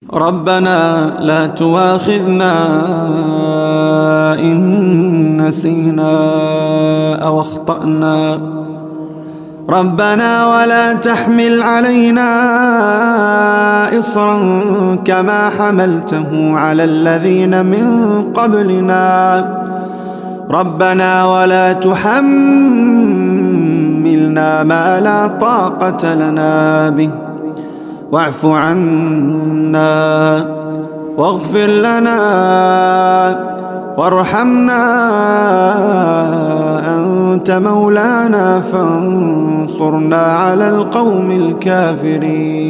ربنا لا تؤاخذنا إن نسينا أو أخطأنا. ربنا ولا تحمل علينا إصرا كما حملته على الذين من قبلنا. ربنا ولا تحملنا ما لا طاقة لنا به واعف عنا واغفر لنا وارحمنا أنت مولانا فانصرنا على القوم الكافرين.